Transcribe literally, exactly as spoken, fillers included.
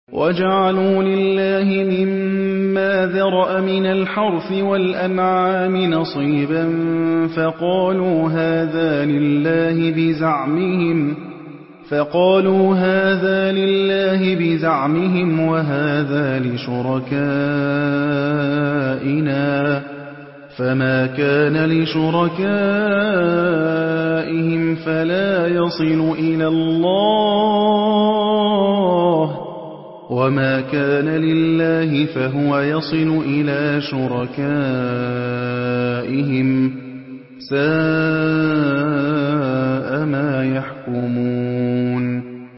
وَجَعَلُوا لِلَّهِ مِمَّا ذَرَأَ مِنَ الْحَرْثِ وَالْأَنْعَامِ نَصِيبًا فَقَالُوا هَٰذَا لِلَّهِ بِزَعْمِهِمْ وَهَٰذَا لِشُرَكَائِنَا ۖ فَمَا كَانَ لِشُرَكَائِهِمْ فَلَا يَصِلُ إِلَى اللَّهِ ۖ وَمَا كَانَ لِلَّهِ فَهُوَ يَصِلُ إِلَىٰ شُرَكَائِهِمْ ۗ سَاءَ مَا يَحْكُمُونَ